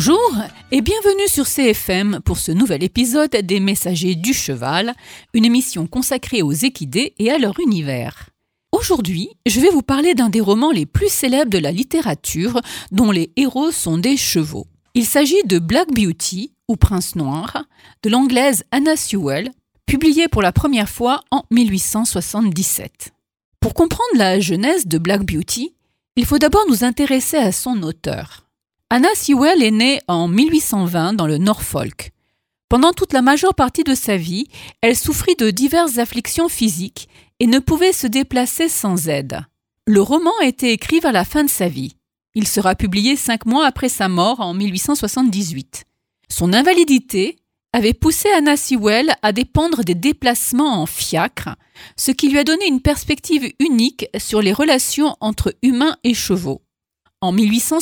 Bonjour et bienvenue sur CFM pour ce nouvel épisode des Messagers du Cheval, une émission consacrée aux équidés et à leur univers. Aujourd'hui, je vais vous parler d'un des romans les plus célèbres de la littérature dont les héros sont des chevaux. Il s'agit de Black Beauty, ou Prince Noir, de l'anglaise Anna Sewell, publié pour la première fois en 1877. Pour comprendre la genèse de Black Beauty, il faut d'abord nous intéresser à son auteur. Anna Sewell est née en 1820 dans le Norfolk. Pendant toute la majeure partie de sa vie, elle souffrit de diverses afflictions physiques et ne pouvait se déplacer sans aide. Le roman a été écrit vers la fin de sa vie. Il sera publié 5 mois après sa mort en 1878. Son invalidité avait poussé Anna Sewell à dépendre des déplacements en fiacre, ce qui lui a donné une perspective unique sur les relations entre humains et chevaux. En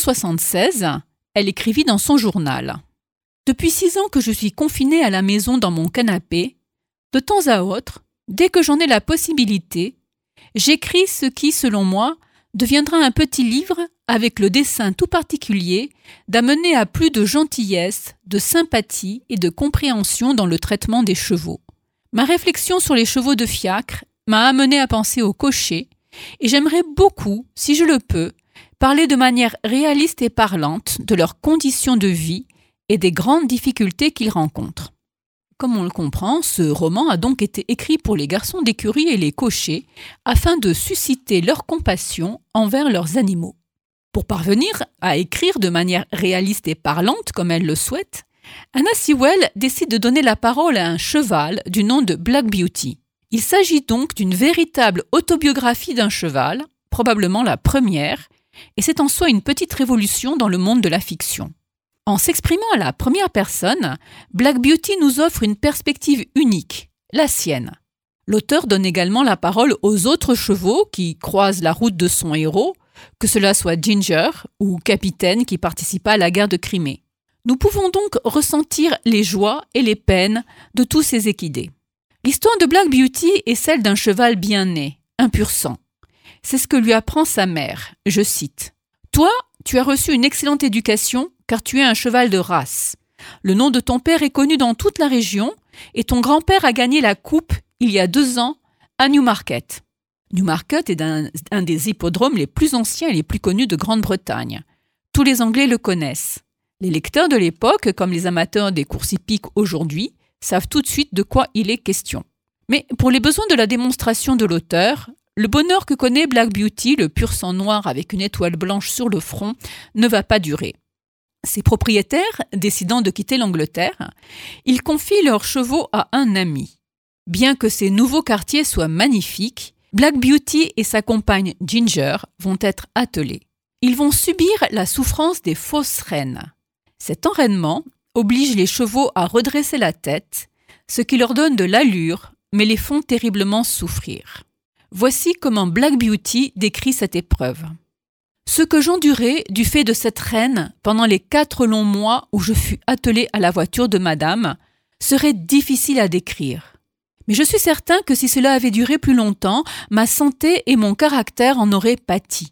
1876, elle écrivit dans son journal « Depuis 6 ans que je suis confinée à la maison dans mon canapé, de temps à autre, dès que j'en ai la possibilité, j'écris ce qui, selon moi, deviendra un petit livre avec le dessein tout particulier d'amener à plus de gentillesse, de sympathie et de compréhension dans le traitement des chevaux. Ma réflexion sur les chevaux de fiacre m'a amené à penser aux cochers et j'aimerais beaucoup, si je le peux, parler de manière réaliste et parlante de leurs conditions de vie et des grandes difficultés qu'ils rencontrent. Comme on le comprend, ce roman a donc été écrit pour les garçons d'écurie et les cochers afin de susciter leur compassion envers leurs animaux. Pour parvenir à écrire de manière réaliste et parlante comme elle le souhaite, Anna Sewell décide de donner la parole à un cheval du nom de Black Beauty. Il s'agit donc d'une véritable autobiographie d'un cheval, probablement la première, et c'est en soi une petite révolution dans le monde de la fiction. En s'exprimant à la première personne, Black Beauty nous offre une perspective unique, la sienne. L'auteur donne également la parole aux autres chevaux qui croisent la route de son héros, que cela soit Ginger ou Capitaine qui participa à la guerre de Crimée. Nous pouvons donc ressentir les joies et les peines de tous ces équidés. L'histoire de Black Beauty est celle d'un cheval bien né, un pur sang. C'est ce que lui apprend sa mère, je cite. « Toi, tu as reçu une excellente éducation car tu es un cheval de race. Le nom de ton père est connu dans toute la région et ton grand-père a gagné la coupe il y a 2 ans à Newmarket. » Newmarket est un des hippodromes les plus anciens et les plus connus de Grande-Bretagne. Tous les Anglais le connaissent. Les lecteurs de l'époque, comme les amateurs des courses hippiques aujourd'hui, savent tout de suite de quoi il est question. Mais pour les besoins de la démonstration de l'auteur, le bonheur que connaît Black Beauty, le pur sang noir avec une étoile blanche sur le front, ne va pas durer. Ses propriétaires, décidant de quitter l'Angleterre, ils confient leurs chevaux à un ami. Bien que ces nouveaux quartiers soient magnifiques, Black Beauty et sa compagne Ginger vont être attelés. Ils vont subir la souffrance des fausses reines. Cet enraînement oblige les chevaux à redresser la tête, ce qui leur donne de l'allure, mais les font terriblement souffrir. Voici comment Black Beauty décrit cette épreuve. « Ce que j'endurai du fait de cette reine pendant les 4 longs mois où je fus attelée à la voiture de madame serait difficile à décrire. Mais je suis certain que si cela avait duré plus longtemps, ma santé et mon caractère en auraient pâti.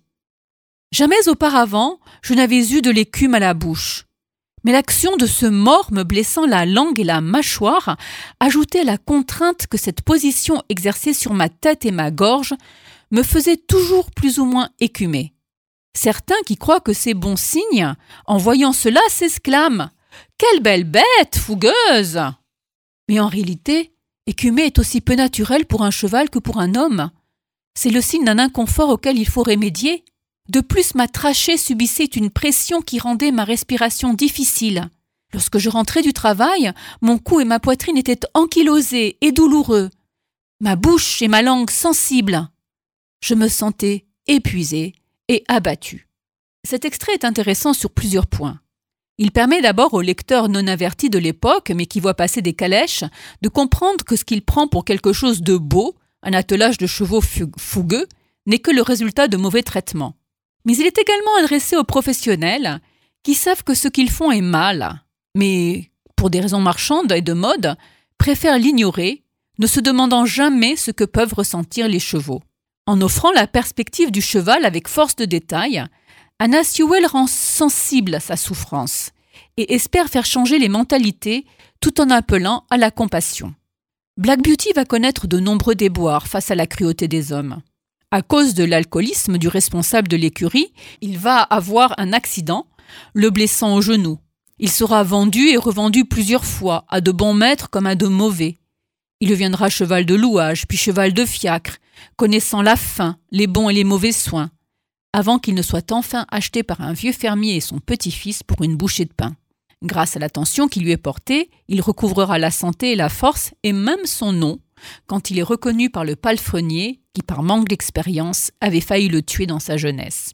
Jamais auparavant, je n'avais eu de l'écume à la bouche. Mais l'action de ce mors me blessant la langue et la mâchoire, ajoutée à la contrainte que cette position exerçait sur ma tête et ma gorge, me faisait toujours plus ou moins écumer. Certains qui croient que c'est bon signe, en voyant cela, s'exclament « Quelle belle bête, fougueuse !» Mais en réalité, écumer est aussi peu naturel pour un cheval que pour un homme. C'est le signe d'un inconfort auquel il faut remédier. De plus, ma trachée subissait une pression qui rendait ma respiration difficile. Lorsque je rentrais du travail, mon cou et ma poitrine étaient ankylosés et douloureux. Ma bouche et ma langue sensibles. Je me sentais épuisée et abattue. Cet extrait est intéressant sur plusieurs points. Il permet d'abord aux lecteurs non avertis de l'époque, mais qui voient passer des calèches, de comprendre que ce qu'il prend pour quelque chose de beau, un attelage de chevaux fougueux, n'est que le résultat de mauvais traitements. Mais il est également adressé aux professionnels qui savent que ce qu'ils font est mal, mais, pour des raisons marchandes et de mode, préfèrent l'ignorer, ne se demandant jamais ce que peuvent ressentir les chevaux. En offrant la perspective du cheval avec force de détail, Anna Sewell rend sensible à sa souffrance et espère faire changer les mentalités tout en appelant à la compassion. Black Beauty va connaître de nombreux déboires face à la cruauté des hommes. À cause de l'alcoolisme du responsable de l'écurie, il va avoir un accident, le blessant au genou. Il sera vendu et revendu plusieurs fois, à de bons maîtres comme à de mauvais. Il deviendra cheval de louage, puis cheval de fiacre, connaissant la faim, les bons et les mauvais soins, avant qu'il ne soit enfin acheté par un vieux fermier et son petit-fils pour une bouchée de pain. Grâce à l'attention qui lui est portée, il recouvrera la santé et la force et même son nom quand il est reconnu par le palefrenier qui, par manque d'expérience, avait failli le tuer dans sa jeunesse.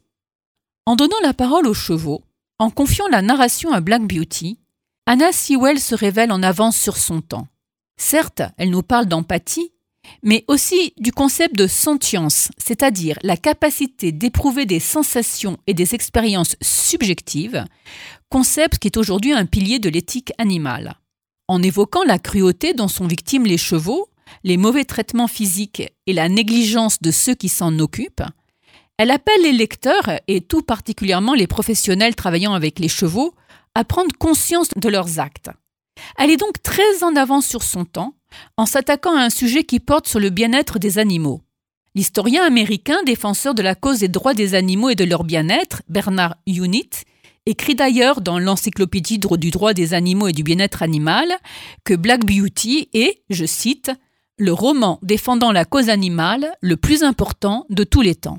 En donnant la parole aux chevaux, en confiant la narration à Black Beauty, Anna Sewell se révèle en avance sur son temps. Certes, elle nous parle d'empathie, mais aussi du concept de sentience, c'est-à-dire la capacité d'éprouver des sensations et des expériences subjectives, concept qui est aujourd'hui un pilier de l'éthique animale. En évoquant la cruauté dont sont victimes les chevaux, les mauvais traitements physiques et la négligence de ceux qui s'en occupent, elle appelle les lecteurs, et tout particulièrement les professionnels travaillant avec les chevaux, à prendre conscience de leurs actes. Elle est donc très en avance sur son temps, en s'attaquant à un sujet qui porte sur le bien-être des animaux. L'historien américain défenseur de la cause des droits des animaux et de leur bien-être, Bernard Unitt, écrit d'ailleurs dans l'Encyclopédie du droit des animaux et du bien-être animal que Black Beauty est, je cite, « le roman défendant la cause animale le plus important de tous les temps ».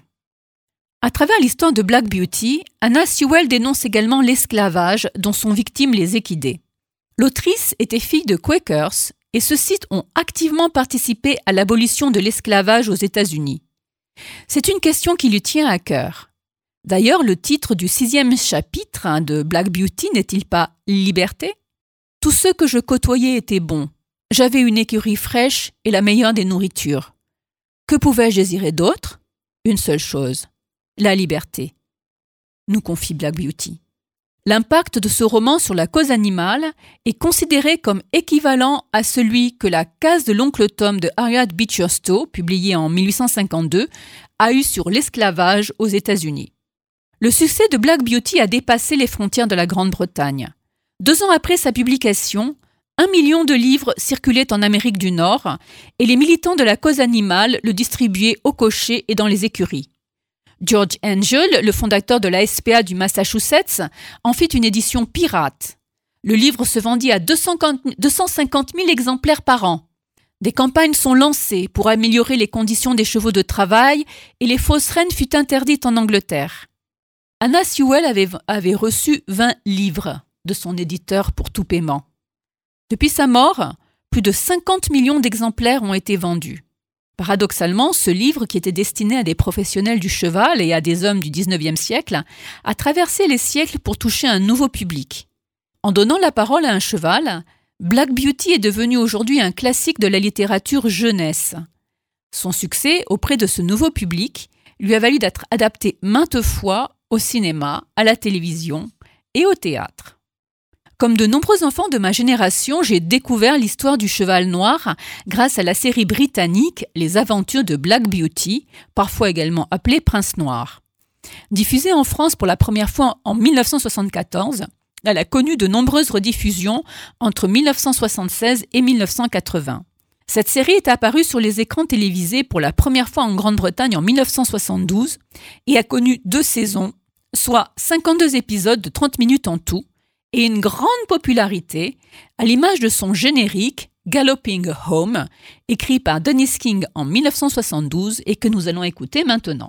À travers l'histoire de Black Beauty, Anna Sewell dénonce également l'esclavage dont sont victimes les équidés. L'autrice était fille de Quakers et ceux-ci ont activement participé à l'abolition de l'esclavage aux États-Unis. C'est une question qui lui tient à cœur. D'ailleurs, le titre du 6e chapitre de Black Beauty n'est-il pas « Liberté » ? Tous ceux que je côtoyais étaient bons. J'avais une écurie fraîche et la meilleure des nourritures. Que pouvais-je désirer d'autre ? Une seule chose, la liberté, nous confie Black Beauty. L'impact de ce roman sur la cause animale est considéré comme équivalent à celui que La case de l'oncle Tom de Harriet Beecher Stowe, publié en 1852, a eu sur l'esclavage aux États-Unis. Le succès de Black Beauty a dépassé les frontières de la Grande-Bretagne. 2 ans après sa publication, 1 million de livres circulaient en Amérique du Nord et les militants de la cause animale le distribuaient au cocher et dans les écuries. George Angell, le fondateur de la SPA du Massachusetts, en fit une édition pirate. Le livre se vendit à 250 000 exemplaires par an. Des campagnes sont lancées pour améliorer les conditions des chevaux de travail et les fausses reines furent interdites en Angleterre. Anna Sewell avait reçu 20 livres de son éditeur pour tout paiement. Depuis sa mort, plus de 50 millions d'exemplaires ont été vendus. Paradoxalement, ce livre, qui était destiné à des professionnels du cheval et à des hommes du XIXe siècle, a traversé les siècles pour toucher un nouveau public. En donnant la parole à un cheval, Black Beauty est devenu aujourd'hui un classique de la littérature jeunesse. Son succès auprès de ce nouveau public lui a valu d'être adapté maintes fois au cinéma, à la télévision et au théâtre. Comme de nombreux enfants de ma génération, j'ai découvert l'histoire du cheval noir grâce à la série britannique Les Aventures de Black Beauty, parfois également appelée Prince Noir. Diffusée en France pour la première fois en 1974, elle a connu de nombreuses rediffusions entre 1976 et 1980. Cette série est apparue sur les écrans télévisés pour la première fois en Grande-Bretagne en 1972 et a connu 2 saisons, soit 52 épisodes de 30 minutes en tout, et une grande popularité, à l'image de son générique Galloping Home, écrit par Dennis King en 1972 et que nous allons écouter maintenant.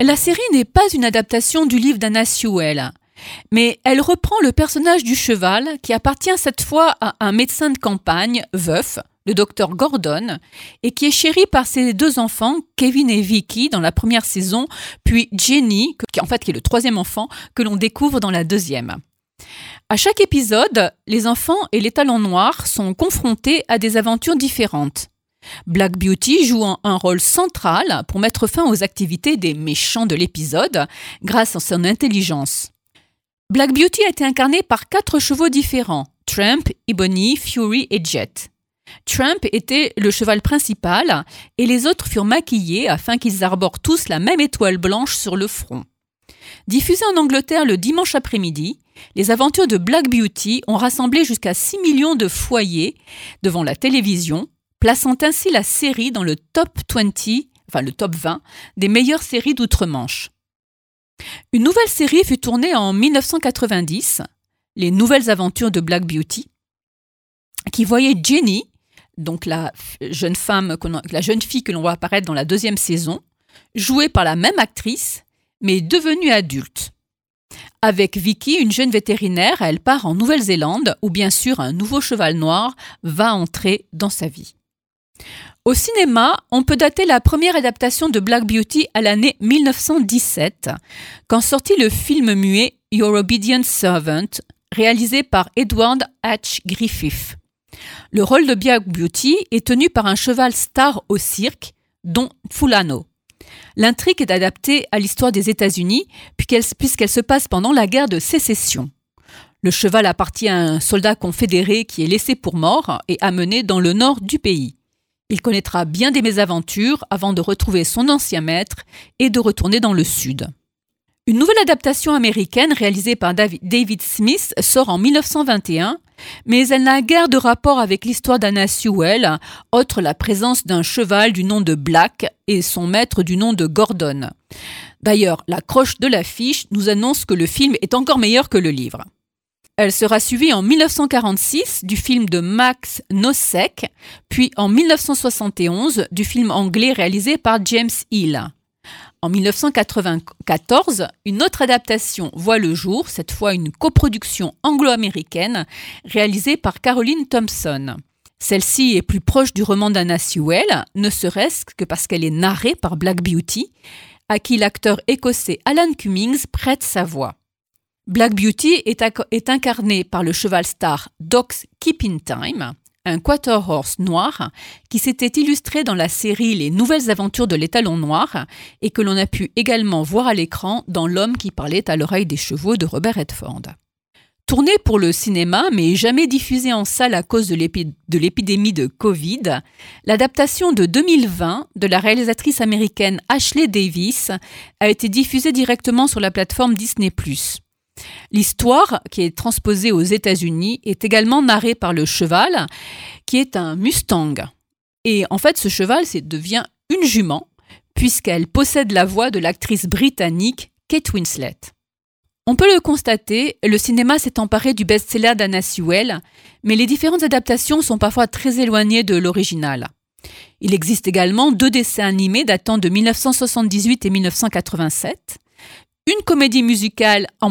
La série n'est pas une adaptation du livre d'Anna Sewell, mais elle reprend le personnage du cheval qui appartient cette fois à un médecin de campagne, veuf, le docteur Gordon, et qui est chéri par ses deux enfants, Kevin et Vicky, dans la première saison, puis Jenny, qui est le troisième enfant, que l'on découvre dans la deuxième. À chaque épisode, les enfants et les talons noirs sont confrontés à des aventures différentes. Black Beauty joue un rôle central pour mettre fin aux activités des méchants de l'épisode grâce à son intelligence. Black Beauty a été incarnée par 4 chevaux différents, Trump, Ebony, Fury et Jet. Trump était le cheval principal et les autres furent maquillés afin qu'ils arborent tous la même étoile blanche sur le front. Diffusée en Angleterre le dimanche après-midi, les aventures de Black Beauty ont rassemblé jusqu'à 6 millions de foyers devant la télévision, plaçant ainsi la série dans le top 20 des meilleures séries d'outre-Manche. Une nouvelle série fut tournée en 1990, Les Nouvelles Aventures de Black Beauty, qui voyait Jenny, donc la jeune fille que l'on voit apparaître dans la deuxième saison, jouée par la même actrice, mais devenue adulte. Avec Vicky, une jeune vétérinaire, elle part en Nouvelle-Zélande, où bien sûr un nouveau cheval noir va entrer dans sa vie. Au cinéma, on peut dater la première adaptation de Black Beauty à l'année 1917, quand sortit le film muet Your Obedient Servant, réalisé par Edward H. Griffith. Le rôle de Black Beauty est tenu par un cheval star au cirque, dont Fulano. L'intrigue est adaptée à l'histoire des États-Unis, puisqu'elle se passe pendant la guerre de Sécession. Le cheval appartient à un soldat confédéré qui est laissé pour mort et amené dans le nord du pays. Il connaîtra bien des mésaventures avant de retrouver son ancien maître et de retourner dans le sud. Une nouvelle adaptation américaine réalisée par David Smith sort en 1921, mais elle n'a guère de rapport avec l'histoire d'Anna Sewell, outre la présence d'un cheval du nom de Black et son maître du nom de Gordon. D'ailleurs, la croche de l'affiche nous annonce que le film est encore meilleur que le livre. Elle sera suivie en 1946 du film de Max Nosek, puis en 1971 du film anglais réalisé par James Hill. En 1994, une autre adaptation voit le jour, cette fois une coproduction anglo-américaine réalisée par Caroline Thompson. Celle-ci est plus proche du roman d'Anna Sewell, ne serait-ce que parce qu'elle est narrée par Black Beauty, à qui l'acteur écossais Alan Cummings prête sa voix. Black Beauty est incarné par le cheval star Doc's Keeping Time, un quarter horse noir qui s'était illustré dans la série Les Nouvelles Aventures de l'Étalon Noir et que l'on a pu également voir à l'écran dans L'homme qui parlait à l'oreille des chevaux de Robert Redford. Tourné pour le cinéma mais jamais diffusé en salle à cause de l'épidémie de Covid, l'adaptation de 2020 de la réalisatrice américaine Ashley Davis a été diffusée directement sur la plateforme Disney+. L'histoire, qui est transposée aux États-Unis, est également narrée par le cheval, qui est un Mustang. Et en fait, ce cheval devient une jument, puisqu'elle possède la voix de l'actrice britannique Kate Winslet. On peut le constater, le cinéma s'est emparé du best-seller d'Anna Sewell, mais les différentes adaptations sont parfois très éloignées de l'original. Il existe également 2 dessins animés datant de 1978 et 1987, une comédie musicale en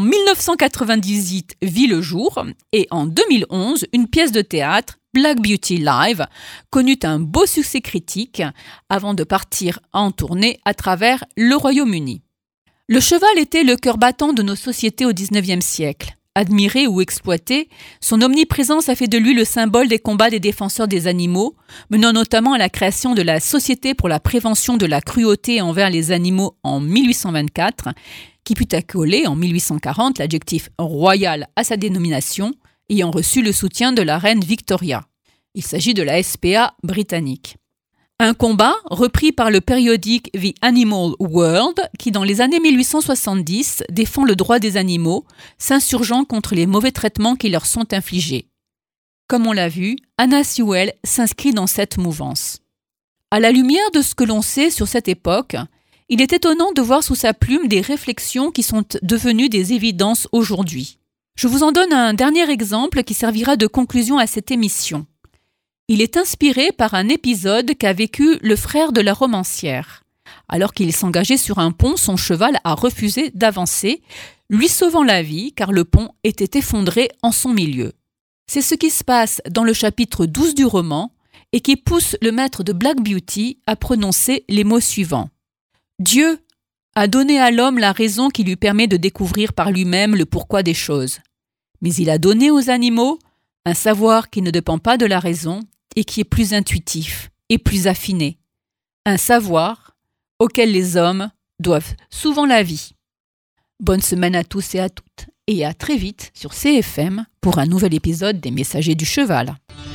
1998 vit le jour et en 2011, une pièce de théâtre, Black Beauty Live, connut un beau succès critique avant de partir en tournée à travers le Royaume-Uni. Le cheval était le cœur battant de nos sociétés au XIXe siècle. Admiré ou exploité, son omniprésence a fait de lui le symbole des combats des défenseurs des animaux, menant notamment à la création de la Société pour la prévention de la cruauté envers les animaux en 1824, qui put accoler en 1840 l'adjectif royal à sa dénomination, ayant reçu le soutien de la reine Victoria. Il s'agit de la SPA britannique. Un combat repris par le périodique The Animal World qui, dans les années 1870, défend le droit des animaux, s'insurgeant contre les mauvais traitements qui leur sont infligés. Comme on l'a vu, Anna Sewell s'inscrit dans cette mouvance. À la lumière de ce que l'on sait sur cette époque, il est étonnant de voir sous sa plume des réflexions qui sont devenues des évidences aujourd'hui. Je vous en donne un dernier exemple qui servira de conclusion à cette émission. Il est inspiré par un épisode qu'a vécu le frère de la romancière. Alors qu'il s'engageait sur un pont, son cheval a refusé d'avancer, lui sauvant la vie car le pont était effondré en son milieu. C'est ce qui se passe dans le chapitre 12 du roman et qui pousse le maître de Black Beauty à prononcer les mots suivants. Dieu a donné à l'homme la raison qui lui permet de découvrir par lui-même le pourquoi des choses. Mais il a donné aux animaux un savoir qui ne dépend pas de la raison et qui est plus intuitif et plus affiné. Un savoir auquel les hommes doivent souvent la vie. Bonne semaine à tous et à toutes, et à très vite sur CFM pour un nouvel épisode des Messagers du Cheval.